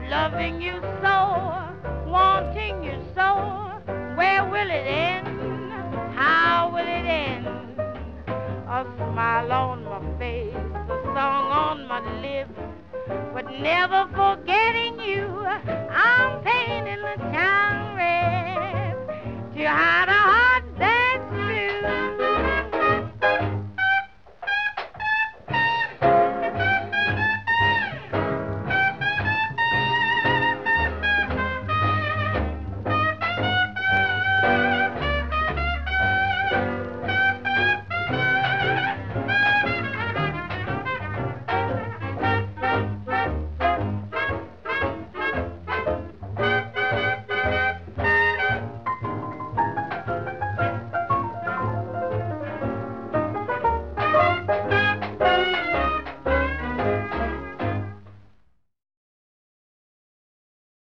Loving you so, wanting you so, where will it end? How will it end? A smile on my face, a song on my lips, but never forgetting you. I'm painting the town red to hide